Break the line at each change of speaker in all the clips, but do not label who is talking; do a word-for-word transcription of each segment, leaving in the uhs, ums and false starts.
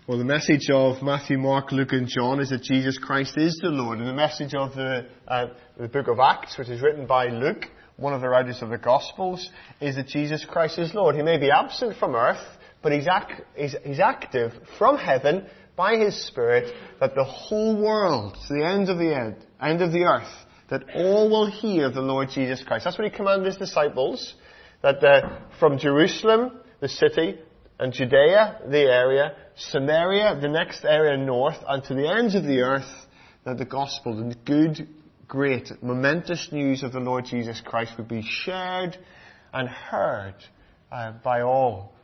Well, the message of Matthew, Mark, Luke and John is that Jesus Christ is the Lord. And the message of the, uh, the book of Acts, which is written by Luke, one of the writers of the Gospels, is that Jesus Christ is Lord. He may be absent from earth, but he's, ac- he's, he's active from heaven by His Spirit, that the whole world, to the end of the end, end of the earth, that all will hear the Lord Jesus Christ. That's what He commanded His disciples, that uh, from Jerusalem, the city, and Judea, the area, Samaria, the next area north, and to the ends of the earth, that the gospel, the good, great, momentous news of the Lord Jesus Christ would be shared and heard uh, by all.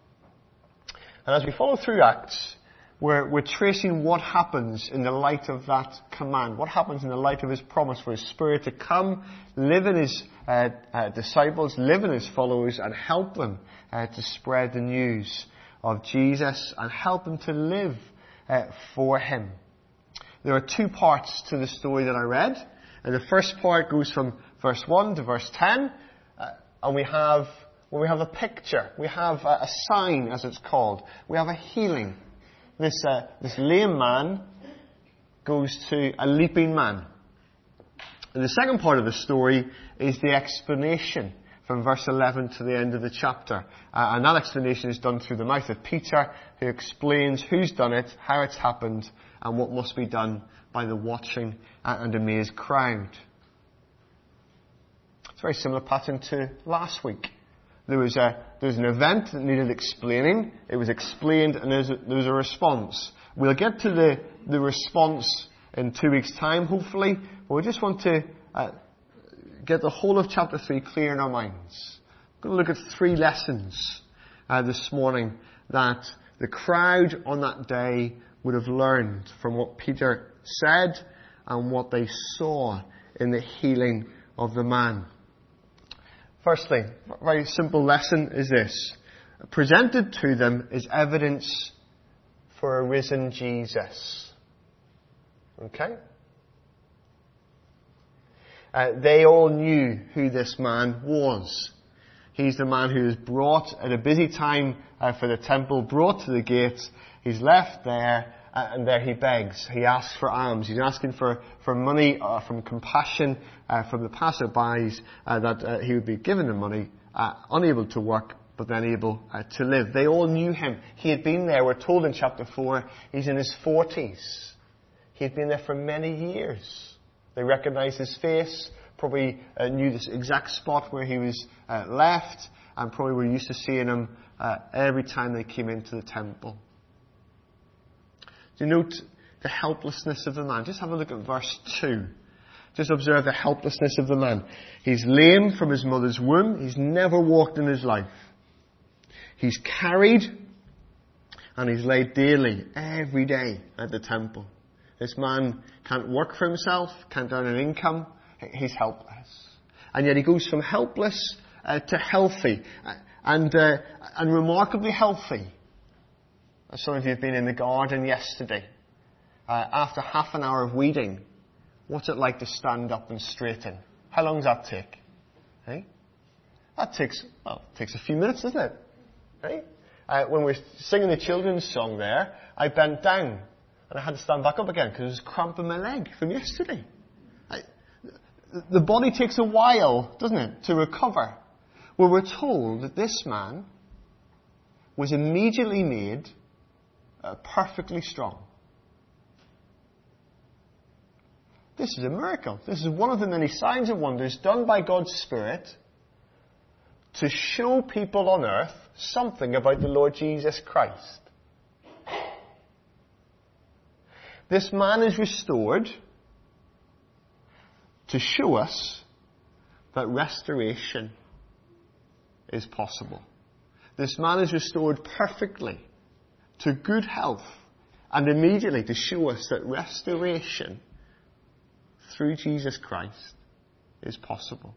And as we follow through Acts, we're, we're tracing what happens in the light of that command, what happens in the light of His promise for His Spirit to come, live in His uh, uh, disciples, live in His followers, and help them uh, to spread the news of Jesus and help them to live uh, for Him. There are two parts to the story that I read. And the first part goes from verse one to verse ten. Uh, and we have, well, we have a picture. We have a, a sign, as it's called. We have a healing. This, uh, this lame man goes to a leaping man. And the second part of the story is the explanation from verse eleven to the end of the chapter. Uh, and that explanation is done through the mouth of Peter, who explains who's done it, how it's happened, and what must be done by the watching and amazed crowd. It's a very similar pattern to last week. There was a there was an event that needed explaining. It was explained, and there was a, there was a response. We'll get to the, the response in two weeks' time, hopefully. But we just want to uh, get the whole of chapter three clear in our minds. We're going to look at three lessons uh, this morning that the crowd on that day would have learned from what Peter said and what they saw in the healing of the man. Firstly, a very simple lesson is this. Presented to them is evidence for a risen Jesus. Okay? Uh, they all knew who this man was. He's the man who is brought at a busy time uh, for the temple, brought to the gates. He's left there, uh, and there he begs. He asks for alms. He's asking for, for money, uh, from compassion uh, from the passerbys, uh, that uh, he would be given the money, uh, unable to work, but then able uh, to live. They all knew him. He had been there. We're told in chapter four, he's in his forties. He had been there for many years. They recognized his face, probably uh, knew this exact spot where he was uh, left, and probably were used to seeing him uh, every time they came into the temple. Do you note the helplessness of the man? Just have a look at verse two. Just observe the helplessness of the man. He's lame from his mother's womb. He's never walked in his life. He's carried, and he's laid daily, every day at the temple. This man can't work for himself, can't earn an income. He's helpless. And yet he goes from helpless uh, to healthy, uh, and uh, and remarkably healthy. Some of you have been in the garden yesterday. Uh, after half an hour of weeding, what's it like to stand up and straighten? How long does that take? Hey? That takes, well, it takes a few minutes, doesn't it? Hey? Uh, when we're singing the children's song there, I bent down and I had to stand back up again because it was cramping my leg from yesterday. I, the body takes a while, doesn't it, to recover. Well, we're told that this man was immediately made uh, perfectly strong. This is a miracle. This is one of the many signs and wonders done by God's Spirit to show people on earth something about the Lord Jesus Christ. This man is restored to show us that restoration is possible. This man is restored perfectly to good health, and immediately to show us that restoration through Jesus Christ is possible.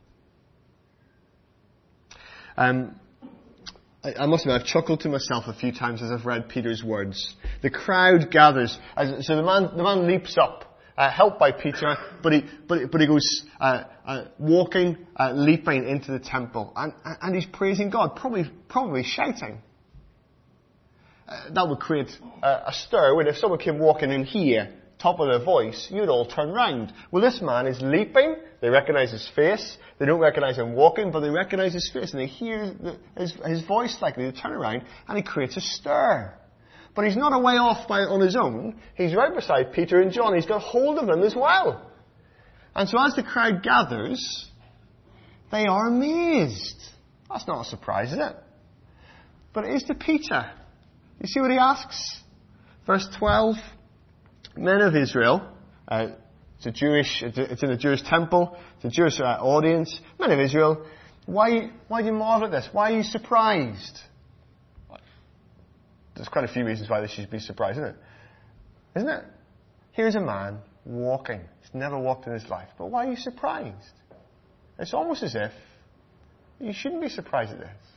Um, I, I must admit, I've chuckled to myself a few times as I've read Peter's words. The crowd gathers. As, so the man, the man leaps up, uh, helped by Peter, but he, but, but he goes uh, uh, walking, uh, leaping into the temple, and, and he's praising God, probably, probably shouting. uh, that would create a, a stir. When if someone came walking in here, top of their voice, you'd all turn round. Well, this man is leaping. They recognize his face. They don't recognize him walking, but they recognize his face, and they hear the, his, his voice likely. They turn around, and he creates a stir. But he's not away off by, on his own. He's right beside Peter and John. He's got hold of them as well. And so as the crowd gathers, they are amazed. That's not a surprise, is it? But it is to Peter. You see what he asks? Verse twelve. Men of Israel, uh, it's a Jewish, it's in a Jewish temple, it's a Jewish uh, audience. Men of Israel, why, why do you marvel at this? Why are you surprised? There's quite a few reasons why they should be surprised, isn't it? Isn't it? Here's a man walking. He's never walked in his life. But why are you surprised? It's almost as if you shouldn't be surprised at this.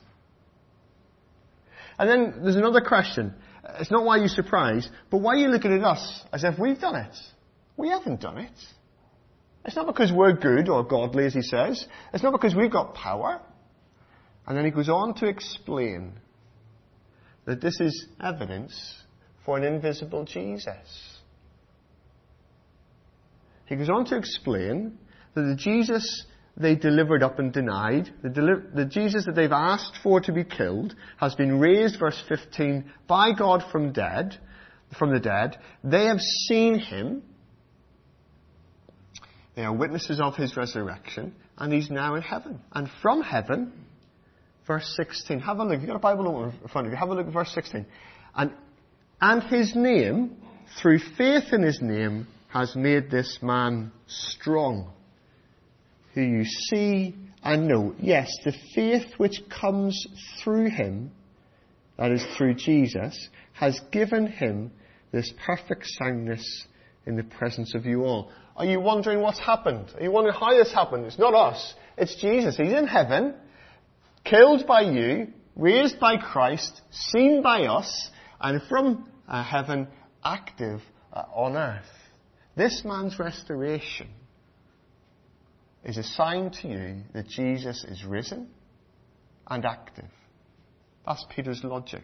And then there's another question. It's not why you're surprised, but why are you looking at us as if we've done it? We haven't done it. It's not because we're good or godly, as he says. It's not because we've got power. And then he goes on to explain that this is evidence for an invisible Jesus. He goes on to explain that the Jesus they delivered up and denied, the, deli- the Jesus that they've asked for to be killed, has been raised, verse fifteen, by God from dead, from the dead. They have seen him. They are witnesses of his resurrection, and he's now in heaven. And from heaven, verse sixteen, have a look. You've got a Bible open in front of you. Have a look at verse sixteen. And, and his name, through faith in his name, has made this man strong, who you see and know. Yes, the faith which comes through him, that is through Jesus, has given him this perfect soundness in the presence of you all. Are you wondering what's happened? Are you wondering how this happened? It's not us. It's Jesus. He's in heaven, killed by you, raised by Christ, seen by us, and from uh, heaven, active uh, on earth. This man's restoration is a sign to you that Jesus is risen and active. That's Peter's logic.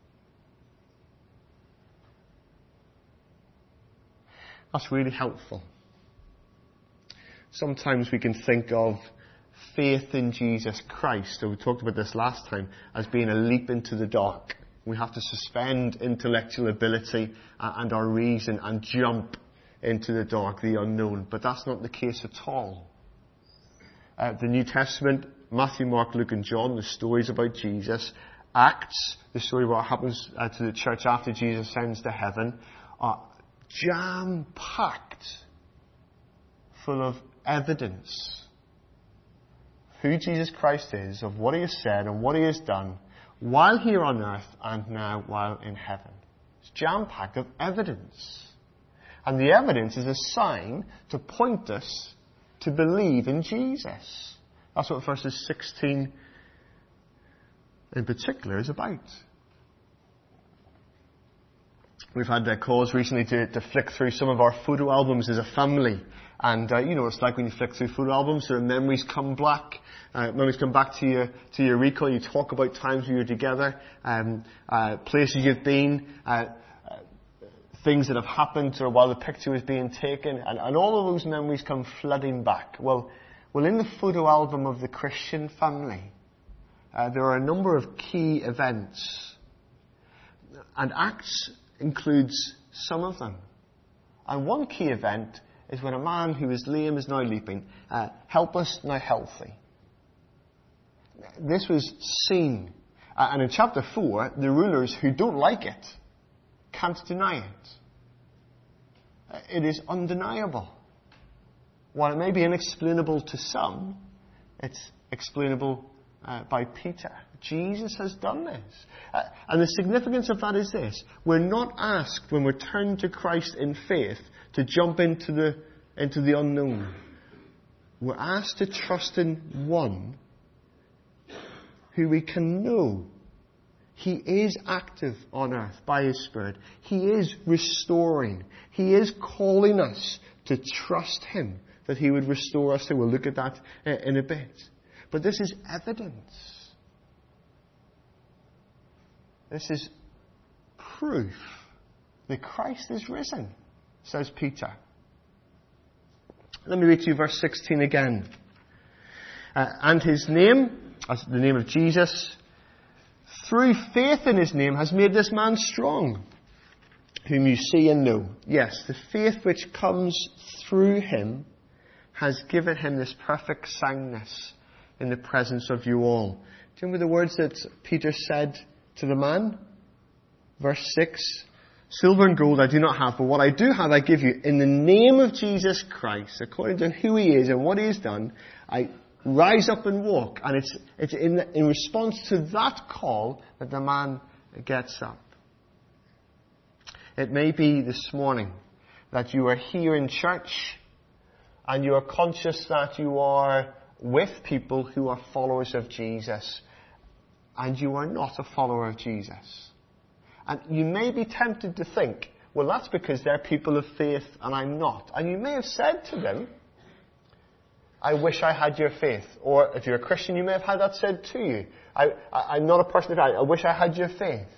That's really helpful. Sometimes we can think of faith in Jesus Christ, and we talked about this last time, as being a leap into the dark. We have to suspend intellectual ability and our reason and jump into the dark, the unknown. But that's not the case at all. Uh, the New Testament, Matthew, Mark, Luke and John, the stories about Jesus. Acts, the story of what happens uh, to the church after Jesus ascends to heaven, are jam-packed full of evidence who Jesus Christ is, of what he has said and what he has done while here on earth and now while in heaven. It's jam-packed of evidence. And the evidence is a sign to point us to believe in Jesus. That's what verses sixteen in particular is about. We've had uh, cause recently to, to flick through some of our photo albums as a family. And uh, you know what it's like when you flick through photo albums, sort of memories come back. Uh, memories come back to your, to your recall. You talk about times when you were together, um, uh, places you've been, uh, uh, things that have happened or while the picture was being taken. And, and all of those memories come flooding back. Well, well, in the photo album of the Christian family, uh, there are a number of key events. And Acts includes some of them. And one key event is when a man who is lame is now leaping, uh, helpless now healthy. This was seen. Uh, and in chapter four, the rulers who don't like it can't deny it. Uh, it is undeniable. While it may be inexplainable to some, it's explainable uh, by Peter. Jesus has done this. Uh, and the significance of that is this. We're not asked when we're turned to Christ in faith to jump into the, into the unknown. We're asked to trust in one who we can know. He is active on earth by his Spirit. He is restoring. He is calling us to trust him that he would restore us. And we'll look at that in a bit. But this is evidence. This is proof that Christ is risen, says Peter. Let me read to you verse sixteen again. Uh, and his name, as the name of Jesus, through faith in his name has made this man strong, whom you see and know. Yes, the faith which comes through him has given him this perfect soundness in the presence of you all. Do you remember the words that Peter said to the man? Verse six, silver and gold I do not have, but what I do have I give you. In the name of Jesus Christ, according to who he is and what he has done, I rise up and walk. And it's, it's in, in response to that call that the man gets up. It may be this morning that you are here in church and you are conscious that you are with people who are followers of Jesus, and you are not a follower of Jesus. And you may be tempted to think, well, that's because they're people of faith and I'm not. And you may have said to them, I wish I had your faith. Or if you're a Christian, you may have had that said to you. I, I, I'm not a person of faith. I wish I had your faith.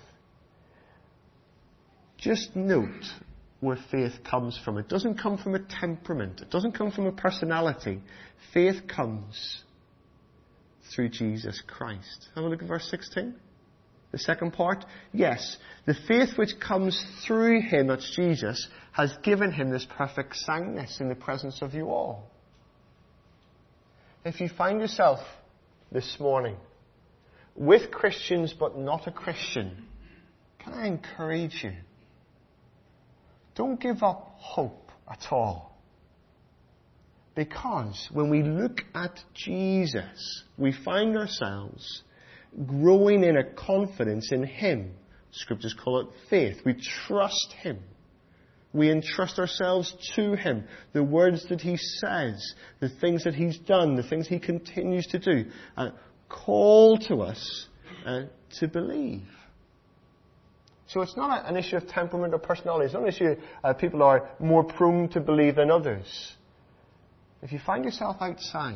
Just note where faith comes from. It doesn't come from a temperament. It doesn't come from a personality. Faith comes through Jesus Christ. Have a look at verse sixteen. The second part. Yes, the faith which comes through him, that's Jesus, has given him this perfect soundness in the presence of you all. If you find yourself this morning with Christians but not a Christian, can I encourage you? Don't give up hope at all. Because when we look at Jesus, we find ourselves growing in a confidence in him. Scriptures call it faith. We trust him. We entrust ourselves to him. The words that he says, the things that he's done, the things he continues to do, uh, call to us uh, to believe. So it's not an issue of temperament or personality. It's not an issue uh, people are more prone to believe than others. If you find yourself outside,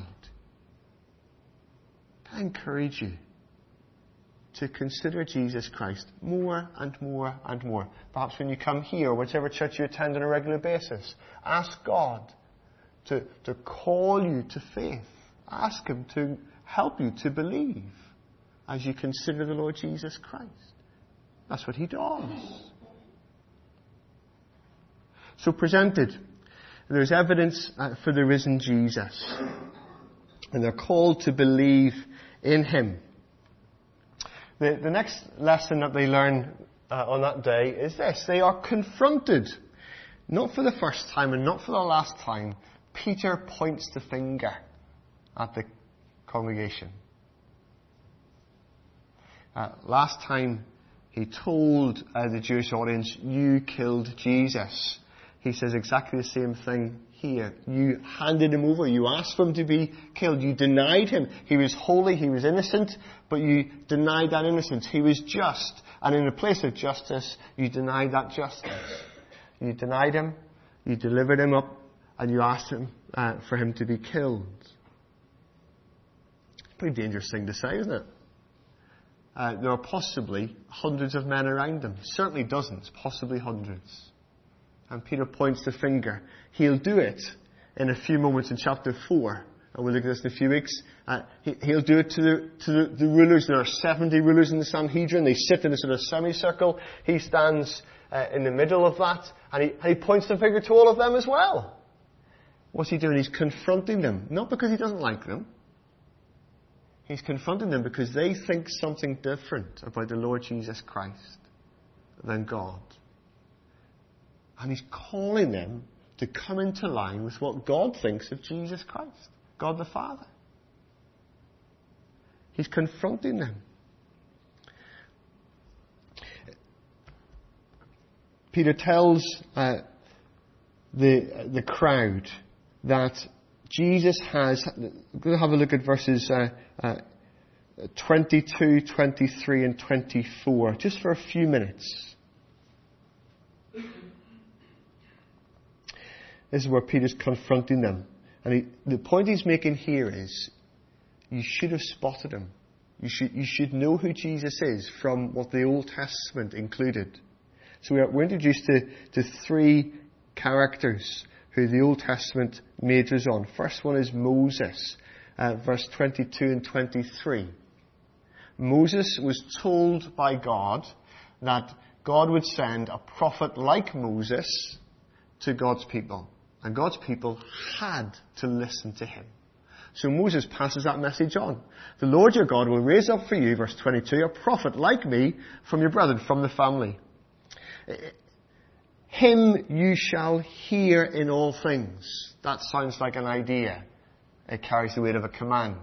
I encourage you to consider Jesus Christ more and more and more. Perhaps when you come here, or whichever church you attend on a regular basis, ask God to, to call you to faith. Ask him to help you to believe as you consider the Lord Jesus Christ. That's what he does. So presented, there's evidence for the risen Jesus. And they're called to believe in him. The, the next lesson that they learn uh, on that day is this. They are confronted. Not for the first time and not for the last time. Peter points the finger at the congregation. Uh, last time he told uh, the Jewish audience, you killed Jesus. He says exactly the same thing here. You handed him over. You asked for him to be killed. You denied him. He was holy. He was innocent. But you denied that innocence. He was just. And in the place of justice, you denied that justice. You denied him. You delivered him up. And you asked him uh, for him to be killed. Pretty dangerous thing to say, isn't it? Uh, there are possibly hundreds of men around him. Certainly dozens. Possibly hundreds. And Peter points the finger. He'll do it in a few moments in chapter four. And we'll look at this in a few weeks. Uh, he, he'll do it to, the, to the, the rulers. There are seventy rulers in the Sanhedrin. They sit in a sort of semicircle. He stands uh, in the middle of that. And he, and he points the finger to all of them as well. What's he doing? He's confronting them. Not because he doesn't like them. He's confronting them because they think something different about the Lord Jesus Christ than God. And he's calling them to come into line with what God thinks of Jesus Christ, God the Father. He's confronting them. Peter tells uh, the the crowd that Jesus has. We'll have a look at verses uh, uh, twenty-two, twenty-three, and twenty-four, just for a few minutes. This is where Peter's confronting them. And he, the point he's making here is, you should have spotted him. You should, you should know who Jesus is from what the Old Testament included. So we're, we're introduced to, to three characters who the Old Testament majors on. First one is Moses, uh, verse twenty-two and twenty-three. Moses was told by God that God would send a prophet like Moses to God's people. And God's people had to listen to him. So Moses passes that message on. The Lord your God will raise up for you, verse twenty-two, a prophet like me from your brethren, from the family. Him you shall hear in all things. That sounds like an idea. It carries the weight of a command.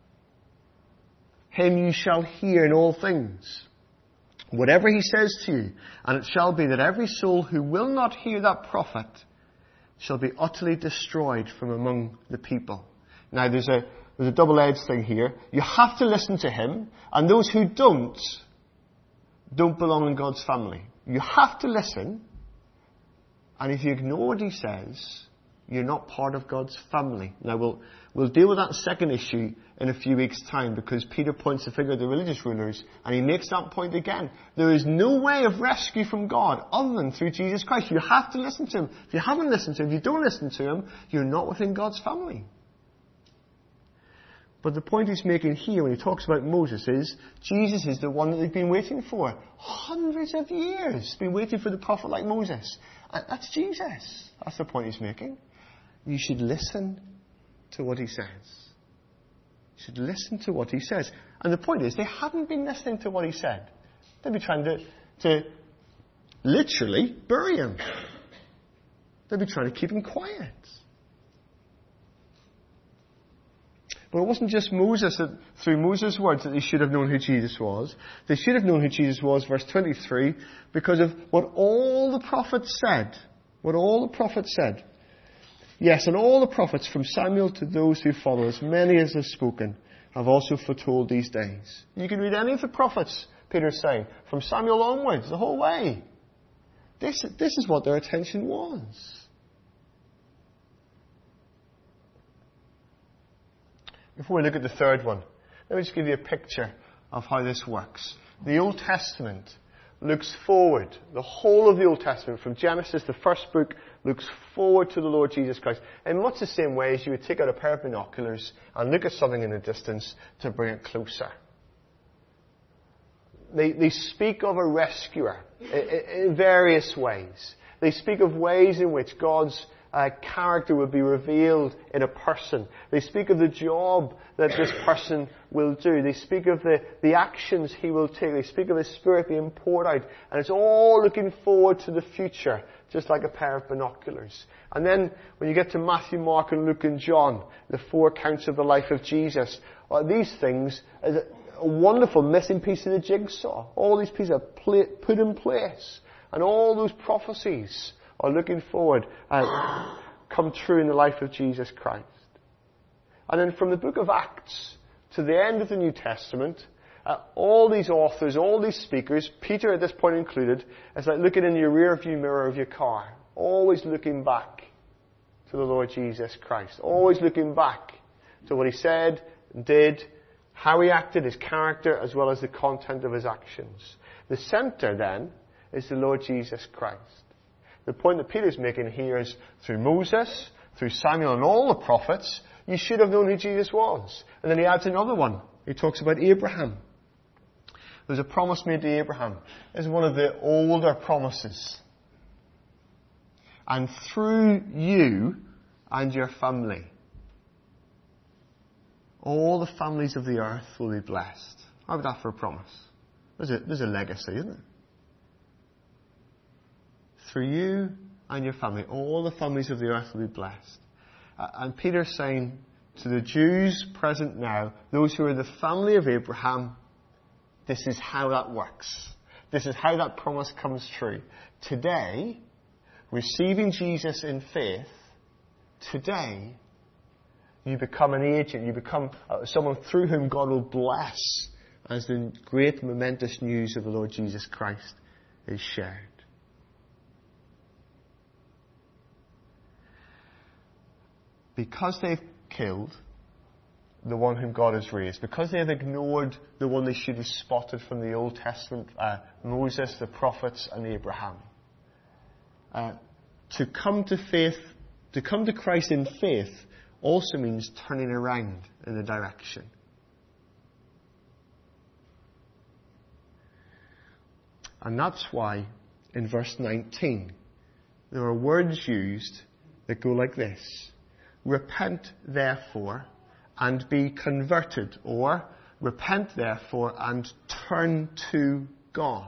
Him you shall hear in all things. Whatever he says to you, and it shall be that every soul who will not hear that prophet shall be utterly destroyed from among the people. Now there's a, there's a double-edged thing here. You have to listen to him, and those who don't, don't belong in God's family. You have to listen, and if you ignore what he says, you're not part of God's family. Now we'll, we'll deal with that second issue in a few weeks' time, because Peter points the finger at the religious rulers, and he makes that point again. There is no way of rescue from God other than through Jesus Christ. You have to listen to him. If you haven't listened to him, if you don't listen to him, you're not within God's family. But the point he's making here when he talks about Moses is, Jesus is the one that they've been waiting for. Hundreds of years. Been waiting for the prophet like Moses. And that's Jesus. That's the point he's making. You should listen to what he says. You should listen to what he says. And the point is, they hadn't been listening to what he said. They'd be trying to, to literally bury him. They'd be trying to keep him quiet. But it wasn't just Moses that, through Moses' words, that they should have known who Jesus was. They should have known who Jesus was, verse twenty-three, because of what all the prophets said. What all the prophets said. Yes, and all the prophets, from Samuel to those who follow, as many as have spoken, have also foretold these days. You can read any of the prophets, Peter's saying, from Samuel onwards, the whole way. This, this is what their attention was. Before we look at the third one, let me just give you a picture of how this works. The Old Testament looks forward. The whole of the Old Testament, from Genesis, the first book, looks forward to the Lord Jesus Christ. In much the same way as you would take out a pair of binoculars and look at something in the distance to bring it closer. They, they speak of a rescuer in, in various ways. They speak of ways in which God's Uh, character will be revealed in a person. They speak of the job that this person will do. They speak of the, the actions he will take. They speak of his Spirit being poured out. And it's all looking forward to the future, just like a pair of binoculars. And then when you get to Matthew, Mark and Luke and John, the four accounts of the life of Jesus, well, these things are a wonderful missing piece of the jigsaw. All these pieces are put in place. And all those prophecies are looking forward and come true in the life of Jesus Christ. And then from the book of Acts to the end of the New Testament, uh, all these authors, all these speakers, Peter at this point included, it's like looking in your rear view mirror of your car, always looking back to the Lord Jesus Christ, always looking back to what he said, did, how he acted, his character, as well as the content of his actions. The center then is the Lord Jesus Christ. The point that Peter's making here is, through Moses, through Samuel and all the prophets, you should have known who Jesus was. And then he adds another one. He talks about Abraham. There's a promise made to Abraham. It's one of the older promises. And through you and your family, all the families of the earth will be blessed. How about that for a promise? There's a, there's a legacy, isn't it? Through you and your family, all the families of the earth will be blessed. Uh, and Peter's saying to the Jews present now, those who are the family of Abraham, this is how that works. This is how that promise comes true. Today, receiving Jesus in faith, today, you become an agent, you become uh, someone through whom God will bless as the great momentous news of the Lord Jesus Christ is shared. Because they've killed the one whom God has raised, because they have ignored the one they should have spotted from the Old Testament, uh, Moses, the prophets, and Abraham, uh, to come to faith, to come to Christ in faith also means turning around in a direction. And that's why in verse nineteen there are words used that go like this. Repent therefore and be converted, or repent therefore and turn to God.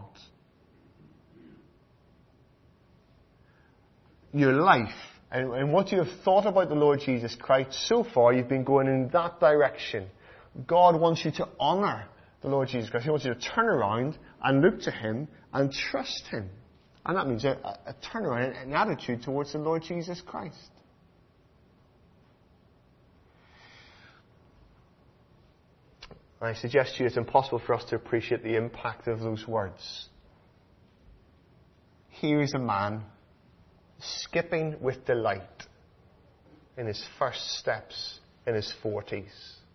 Your life and, and what you have thought about the Lord Jesus Christ so far, you've been going in that direction. God wants you to honour the Lord Jesus Christ. He wants you to turn around and look to Him and trust Him. And that means a, a, a turnaround, an attitude towards the Lord Jesus Christ. I suggest to you it's impossible for us to appreciate the impact of those words. Here is a man skipping with delight in his first steps in his forties.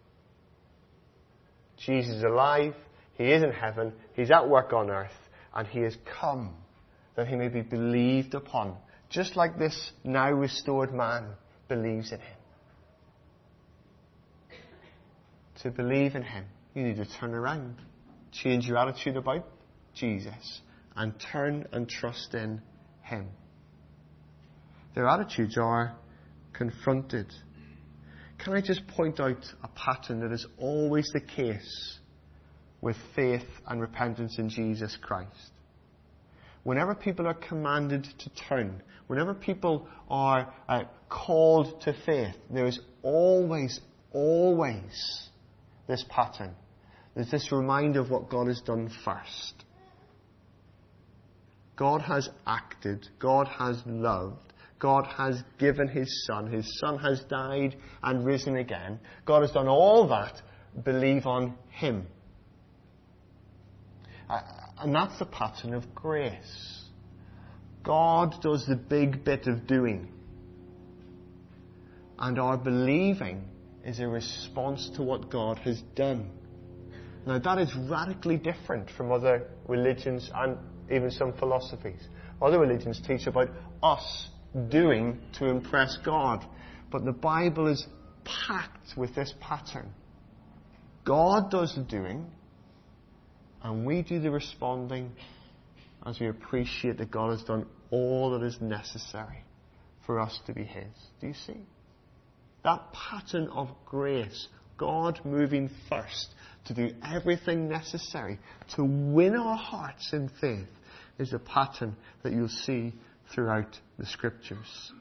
Jesus is alive, He is in heaven, He's at work on earth, and He has come that He may be believed upon, just like this now restored man believes in Him. To believe in Him, you need to turn around, change your attitude about Jesus, and turn and trust in Him. Their attitudes are confronted. Can I just point out a pattern that is always the case with faith and repentance in Jesus Christ? Whenever people are commanded to turn, whenever people are uh, called to faith, there is always, always this pattern. There's this reminder of what God has done first. God has acted. God has loved. God has given His Son. His Son has died and risen again. God has done all that. Believe on Him. Uh, and that's the pattern of grace. God does the big bit of doing. And our believing is a response to what God has done. Now that is radically different from other religions and even some philosophies. Other religions teach about us doing to impress God. But the Bible is packed with this pattern. God does the doing, and we do the responding as we appreciate that God has done all that is necessary for us to be His. Do you see? That pattern of grace, God moving first to do everything necessary to win our hearts in faith, is a pattern that you'll see throughout the Scriptures.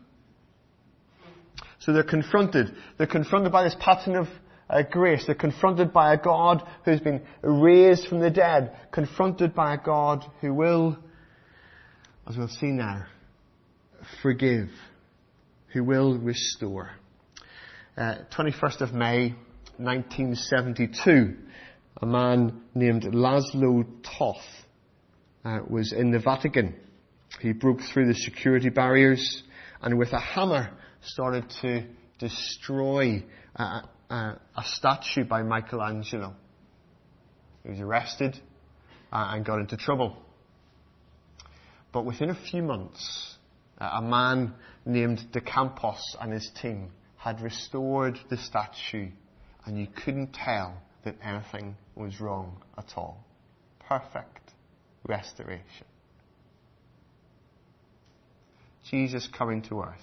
So they're confronted. They're confronted by this pattern of uh, grace. They're confronted by a God who's been raised from the dead. Confronted by a God who will, as we'll see now, forgive. Who will restore. Uh, twenty-first of May, nineteen seventy-two, a man named Laszlo Toth uh, was in the Vatican. He broke through the security barriers and with a hammer started to destroy a, a, a statue by Michelangelo. He was arrested uh, and got into trouble. But within a few months, uh, a man named De Campos and his team had restored the statue, and you couldn't tell that anything was wrong at all. Perfect restoration. Jesus coming to earth.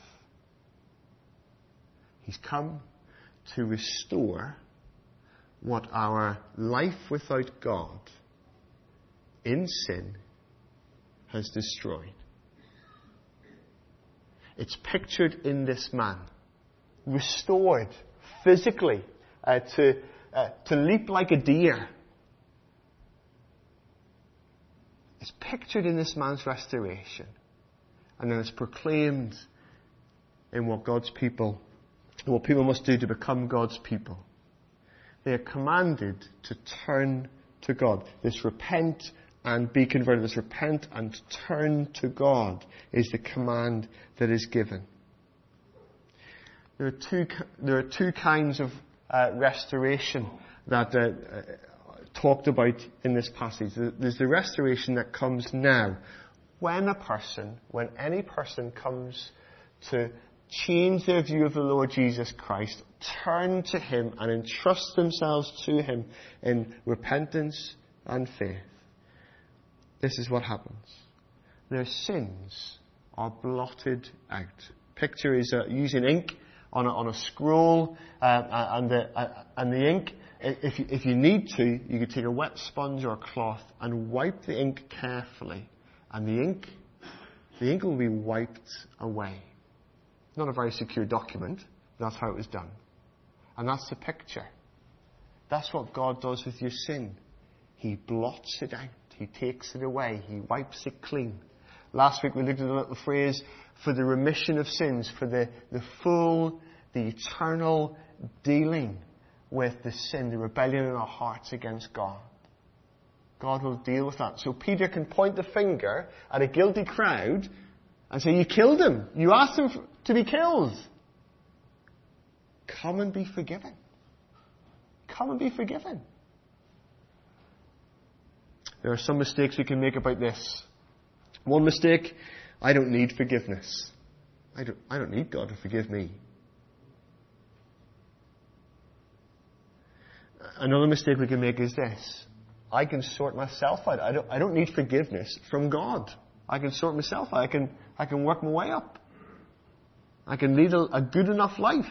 He's come to restore what our life without God in sin has destroyed. It's pictured in this man, restored physically uh, to uh, to leap like a deer. It's pictured in this man's restoration. And then it's proclaimed in what God's people, what people must do to become God's people. They are commanded to turn to God. This repent and be converted, this repent and turn to God is the command that is given. There are two, there are two kinds of uh, restoration that uh, uh, talked about in this passage. There's the restoration that comes now. when a person, when any person comes to change their view of the Lord Jesus Christ, turn to Him and entrust themselves to Him in repentance and faith, this is what happens. Their sins are blotted out. Picture is uh, using ink on a, on a scroll, uh, and, the, uh, and the ink, if you, if you need to, you could take a wet sponge or a cloth and wipe the ink carefully, and the ink, the ink will be wiped away. Not a very secure document, but that's how it was done. And that's the picture. That's what God does with your sin. He blots it out. He takes it away. He wipes it clean. Last week we looked at a little phrase for the remission of sins, for the, the full, the eternal dealing with the sin, the rebellion in our hearts against God. God will deal with that. So Peter can point the finger at a guilty crowd and say, you killed him. You asked him to be killed. Come and be forgiven. Come and be forgiven. There are some mistakes we can make about this. One mistake, I don't need forgiveness. I don't, I don't need God to forgive me. Another mistake we can make is this. I can sort myself out. I don't, I don't need forgiveness from God. I can sort myself out. I can, I can work my way up. I can lead a, a good enough life.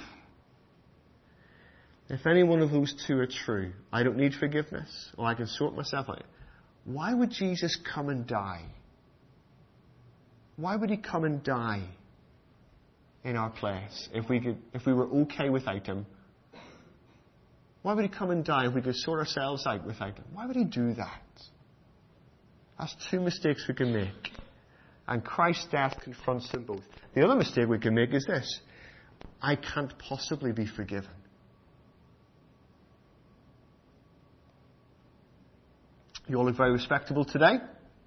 If any one of those two are true, I don't need forgiveness, or I can sort myself out, why would Jesus come and die? Why would He come and die in our place if we could, if we were okay without Him? Why would He come and die if we could sort ourselves out without Him? Why would He do that? That's two mistakes we can make. And Christ's death confronts them both. The other mistake we can make is this. I can't possibly be forgiven. You all look very respectable today.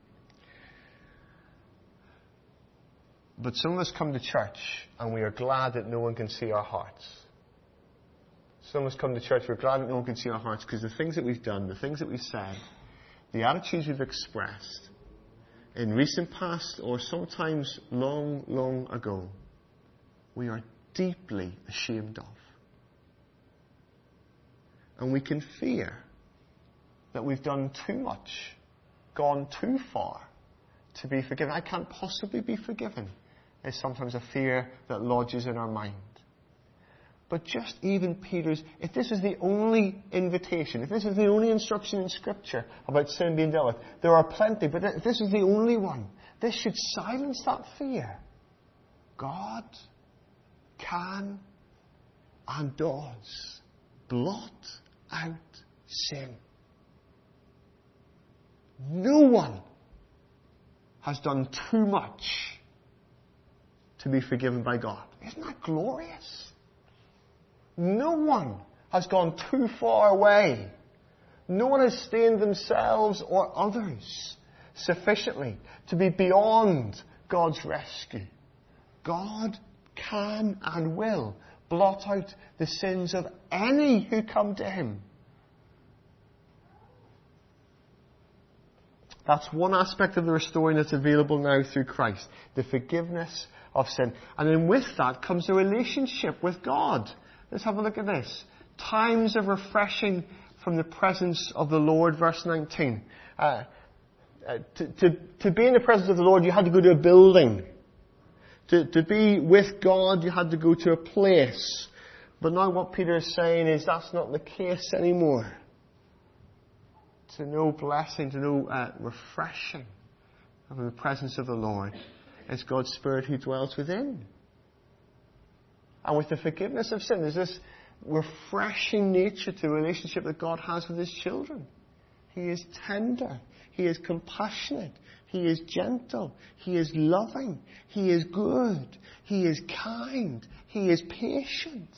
But some of us come to church and we are glad that no one can see our hearts. Some of us come to church, we're glad that no one can see our hearts because the things that we've done, the things that we've said, the attitudes we've expressed in recent past or sometimes long, long ago, we are deeply ashamed of. And we can fear that we've done too much, gone too far to be forgiven. I can't possibly be forgiven is sometimes a fear that lodges in our mind. But just even Peter's, if this is the only invitation, if this is the only instruction in Scripture about sin being dealt with, there are plenty, but if this is the only one, this should silence that fear. God can and does blot out sin. No one has done too much to be forgiven by God. Isn't that glorious? No one has gone too far away. No one has stained themselves or others sufficiently to be beyond God's rescue. God can and will blot out the sins of any who come to Him. That's one aspect of the restoring that's available now through Christ. The forgiveness of sin. And then with that comes a relationship with God. Let's have a look at this. Times of refreshing from the presence of the Lord, verse nineteen. Uh, uh, to, to, to be in the presence of the Lord, you had to go to a building. To, to be with God, you had to go to a place. But now what Peter is saying is that's not the case anymore. To know blessing, to know uh, refreshing from the presence of the Lord, it's God's Spirit who dwells within. And with the forgiveness of sin, there's this refreshing nature to the relationship that God has with His children. He is tender. He is compassionate. He is gentle. He is loving. He is good. He is kind. He is patient.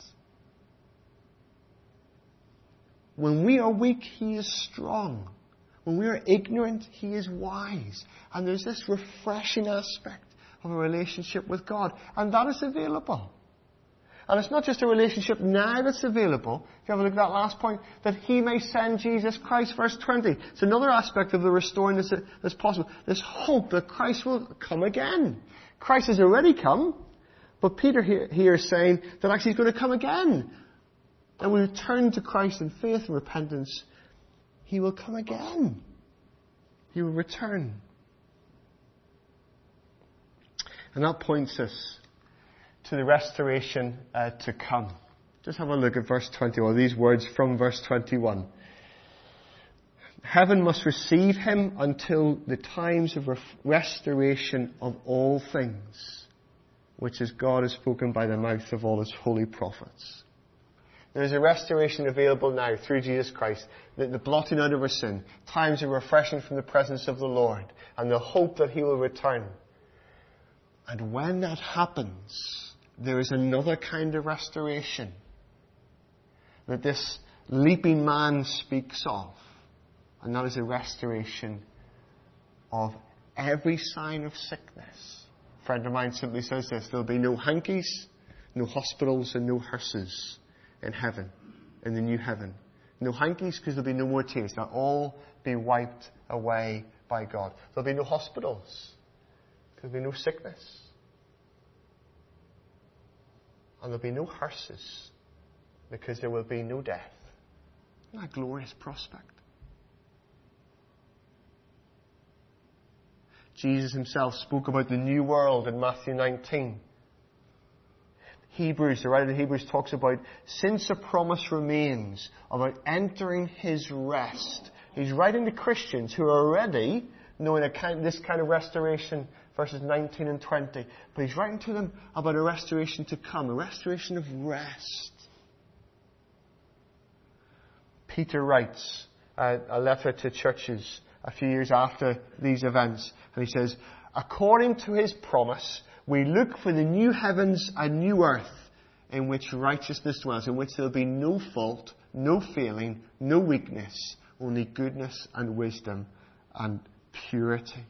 When we are weak, He is strong. When we are ignorant, He is wise. And there's this refreshing aspect of a relationship with God. And that is available. And it's not just a relationship now that's available. If you have a look at that last point, that He may send Jesus Christ, verse twenty. It's another aspect of the restoring that's, that's possible. This hope that Christ will come again. Christ has already come, but Peter here, here is saying that actually He's going to come again. And we return to Christ in faith and repentance, He will come again. He will return. And that points us to the restoration uh, to come. Just have a look at verse twenty-one, these words from verse twenty-one. Heaven must receive Him until the times of restoration of all things, which as God has spoken by the mouth of all His holy prophets. There is a restoration available now through Jesus Christ, the, the blotting out of our sin, times of refreshing from the presence of the Lord, and the hope that He will return. And when that happens, there is another kind of restoration that this leaping man speaks of. And that is a restoration of every sign of sickness. A friend of mine simply says this: there'll be no hankies, no hospitals, and no hearses in heaven, in the new heaven. No hankies because there'll be no more tears. They'll all be wiped away by God. There'll be no hospitals because there'll be no sickness. And there'll be no hearses because there will be no death. Isn't that a glorious prospect? Jesus Himself spoke about the new world in Matthew nineteen. Hebrews, the writer of Hebrews talks about, since a promise remains about entering His rest. He's writing to Christians who are already knowing a kind, this kind of restoration, verses nineteen and twenty. But he's writing to them about a restoration to come, a restoration of rest. Peter writes a, a letter to churches a few years after these events, and he says, according to His promise, we look for the new heavens and new earth in which righteousness dwells, in which there will be no fault, no failing, no weakness, only goodness and wisdom and purity.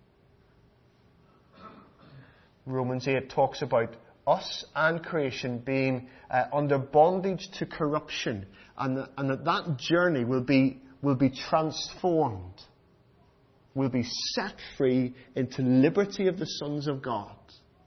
Romans eight talks about us and creation being uh, under bondage to corruption, and, the, and that that journey will be, will be transformed, will be set free into liberty of the sons of God.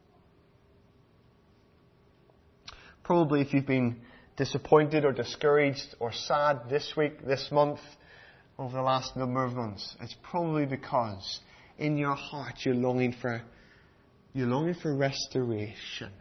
Probably if you've been disappointed or discouraged or sad this week, this month, over the last number of months, it's probably because in your heart you're longing for you're longing for restoration.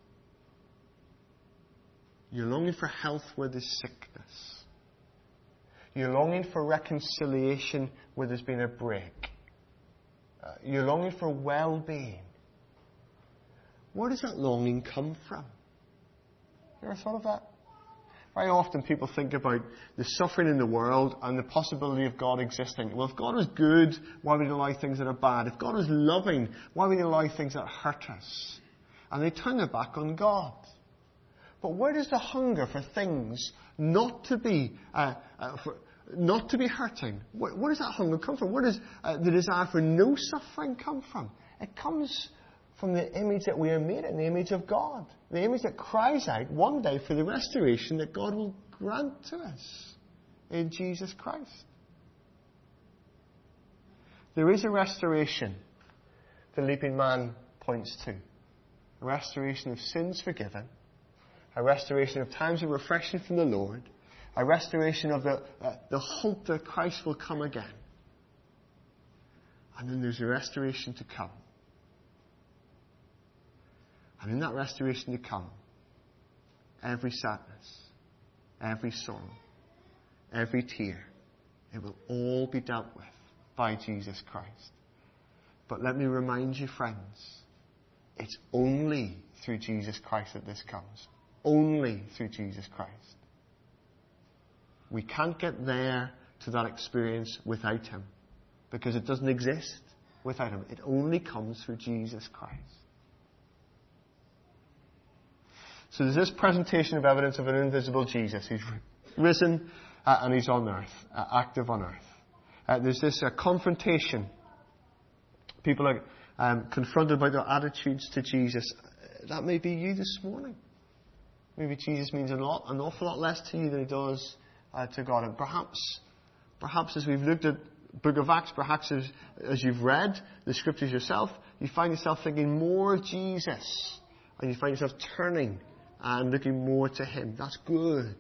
You're longing for health where there's sickness. You're longing for reconciliation where there's been a break. Uh, you're longing for well-being. Where does that longing come from? You ever thought of that? Very often people think about the suffering in the world and the possibility of God existing. Well, if God was good, why would He allow things that are bad? If God was loving, why would He allow things that hurt us? And they turn their back on God. But where does the hunger for things not to be uh, uh, for, not to be hurting? Where, where does that hunger come from? Where does uh, the desire for no suffering come from? It comes from the image that we are made in, the image of God. The image that cries out one day for the restoration that God will grant to us in Jesus Christ. There is a restoration the leaping man points to. A restoration of sins forgiven. A restoration of times of refreshing from the Lord. A restoration of the, uh, the hope that Christ will come again. And then there's a restoration to come. And in that restoration to come, every sadness, every sorrow, every tear, it will all be dealt with by Jesus Christ. But let me remind you, friends, it's only through Jesus Christ that this comes. Only through Jesus Christ. We can't get there to that experience without Him, because it doesn't exist without Him. It only comes through Jesus Christ. So there's this presentation of evidence of an invisible Jesus. He's risen uh, and He's on earth, uh, active on earth. Uh, there's this uh, confrontation. People are um, confronted by their attitudes to Jesus. That may be you this morning. Maybe Jesus means a lot, an awful lot less to you than he does uh, to God. And perhaps, perhaps as we've looked at the book of Acts, perhaps as, as you've read the scriptures yourself, you find yourself thinking more of Jesus. And you find yourself turning and looking more to him. That's good.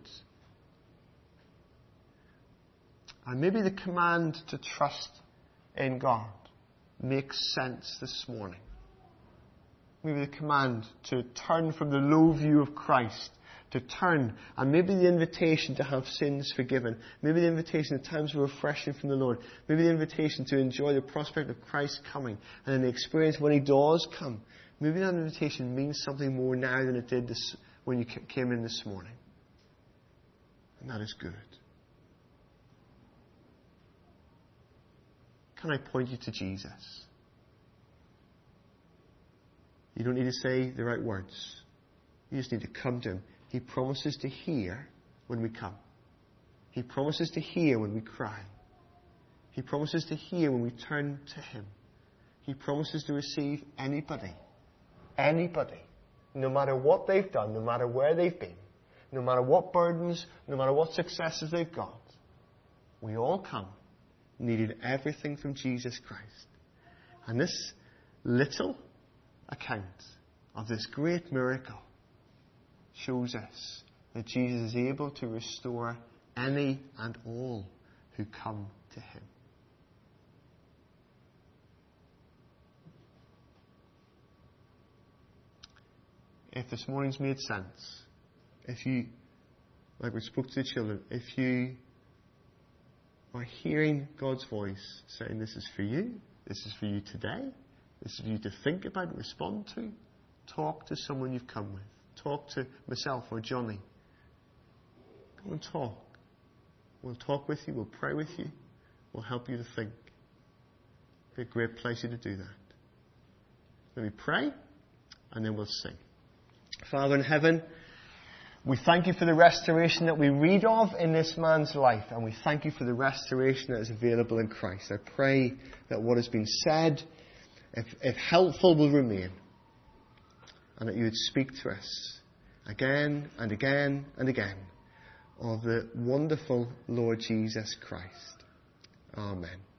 And maybe the command to trust in God makes sense this morning. Maybe the command to turn from the low view of Christ, to turn, and maybe the invitation to have sins forgiven, maybe the invitation to times of refreshing from the Lord, maybe the invitation to enjoy the prospect of Christ coming, and then the experience when he does come. Maybe that invitation means something more now than it did this, when you came in this morning. And that is good. Can I point you to Jesus? You don't need to say the right words. You just need to come to him. He promises to hear when we come. He promises to hear when we cry. He promises to hear when we turn to him. He promises to receive anybody. Anybody. No matter what they've done, no matter where they've been, no matter what burdens, no matter what successes they've got. We all come needing everything from Jesus Christ. And this little account of this great miracle shows us that Jesus is able to restore any and all who come to him. If this morning's made sense, if you, like we spoke to the children, if you are hearing God's voice saying this is for you, this is for you today, this is for you to think about and respond to, talk to someone you've come with. Talk to myself or Johnny. Go and talk. We'll talk with you, we'll pray with you, we'll help you to think. It'll be a great pleasure to do that. Let me pray, and then we'll sing. Father in heaven, we thank you for the restoration that we read of in this man's life, and we thank you for the restoration that is available in Christ. I pray that what has been said, if, if helpful, will remain, and that you would speak to us again and again and again of the wonderful Lord Jesus Christ. Amen.